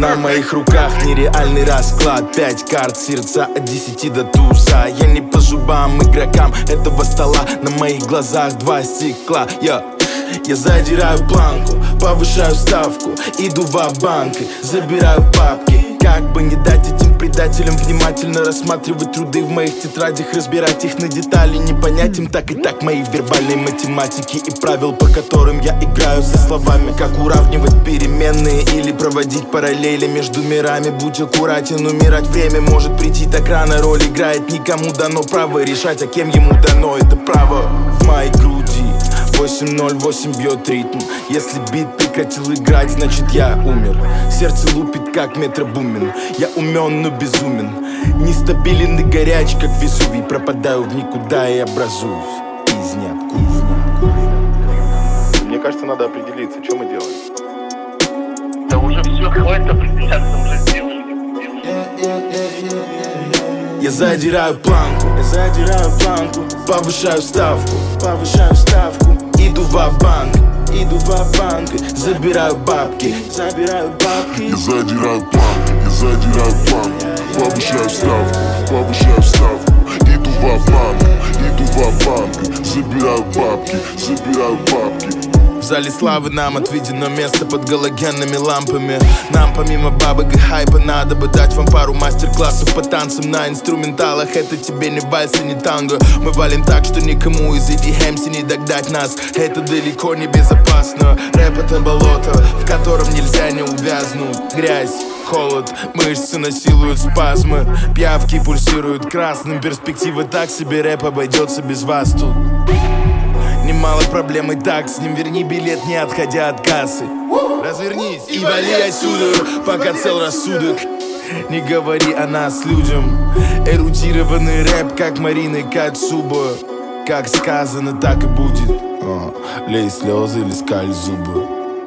На моих руках нереальный расклад. 5 карт, сердца от 10 до туза. Я не по зубам игрокам этого стола. На моих глазах 2 стекла. Я задираю планку, повышаю ставку, иду ва-банк, забираю папки. Как бы не дать этим предателям внимательно рассматривать труды в моих тетрадях, разбирать их на детали, не понять им так и так мои вербальные математики и правил, по которым я играю со словами. Как уравнивать переменные или проводить параллели между мирами. Будь аккуратен, умирать время может прийти так рано. Роль играет, никому дано право решать, а кем ему дано это право. В моей груди 808 бьет ритм. Если бит прекратил играть, значит я умер. Сердце лупит как метробумен. Я умен, но безумен. Нестабилен и горяч, как Везувий. Пропадаю в никуда и образуюсь из ниоткуда. Мне кажется, надо определиться, что мы делаем. Да уже все, хватит определяться, уже сделали. Я задираю планку, повышаю ставку, иду ва-банк, забираю бабки. Я задираю планку, повышаю ставку, иду ва-банк, забираю бабки. В зале славы нам отведено место под галогенными лампами. Нам помимо бабок и хайпа надо бы дать вам пару мастер-классов по танцам на инструменталах. Это тебе не вальс и не танго. Мы валим так, что никому из EDMC не догнать нас. Это далеко не безопасно. Рэп — это болото, в котором нельзя не увязнуть. Грязь, холод, мышцы насилуют спазмы. Пиявки пульсируют красным. Перспектива так себе, рэп обойдется без вас тут. Немало проблем и так с ним. Верни билет, не отходя от кассы. Развернись и вали отсюда, пока цел рассудок. Не говори о нас людям. Эрудированный рэп, как Марина Кацуба. Как сказано, так и будет. Лей слезы или скаль зубы.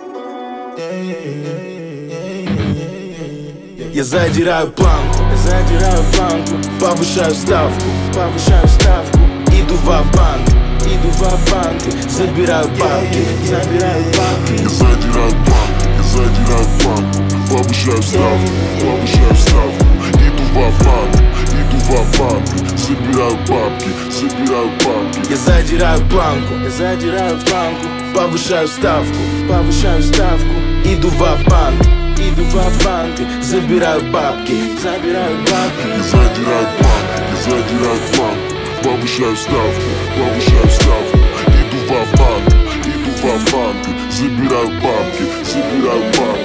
Я задираю планку, повышаю ставку, иду ва-банк, забираю бабки. Я задираю планку, повышаю ставку, иду ва-банк, забираю бабки. Я задираю планку, повышаю ставку, иду ва-банк, забираю бабки. Я задираю планку, повышаю ставку, иду ва-банк, забираю бабки.